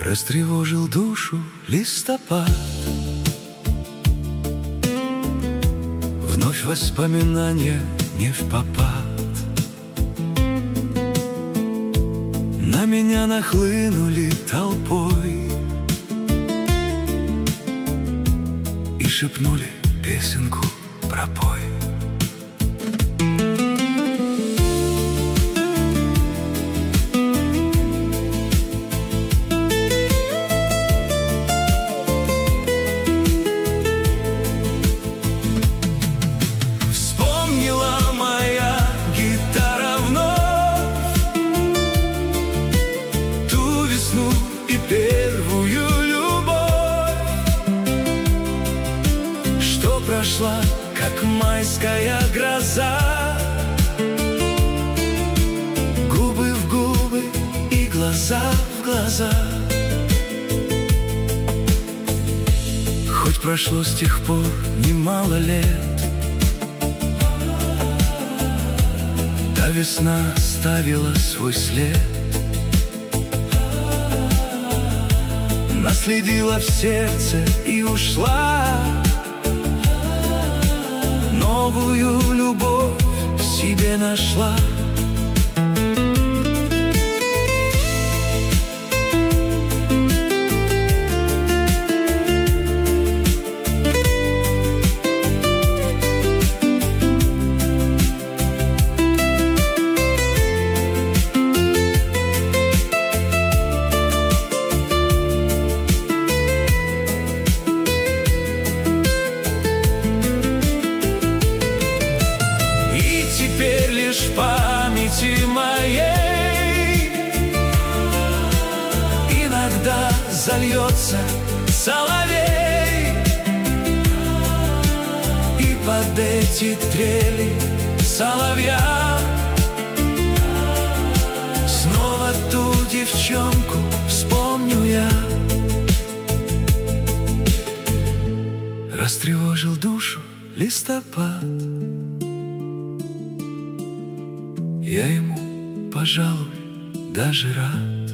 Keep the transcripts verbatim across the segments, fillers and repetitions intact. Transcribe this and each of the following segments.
Растревожил душу листопад. Вновь воспоминания не впопад. На меня нахлынули толпой и шепнули песенку пропой. Прошла, как майская гроза, губы в губы и глаза в глаза. Хоть прошло с тех пор немало лет, та весна оставила свой след, наследила в сердце и ушла. Новую любовь себе нашла. В памяти моей иногда зальется соловей, и под эти трели соловья снова ту девчонку вспомню я. Растревожил душу листопад. Я ему, пожалуй, даже рад.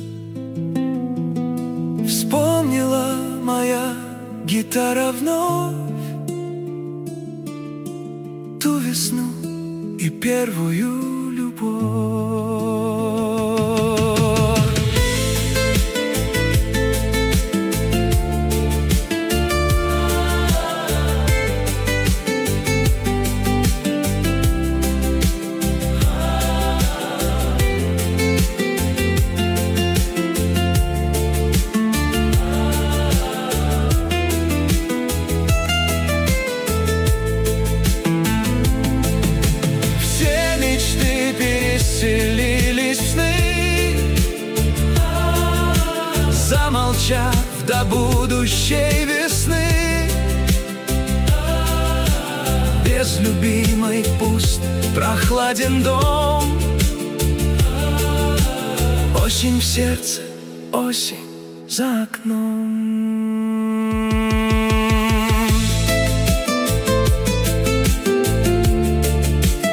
Вспомнила моя гитара вновь ту весну и первую любовь. Селились в сны, замолчав до будущей весны. Без любимой пуст, прохладен дом. Осень в сердце, осень за окном.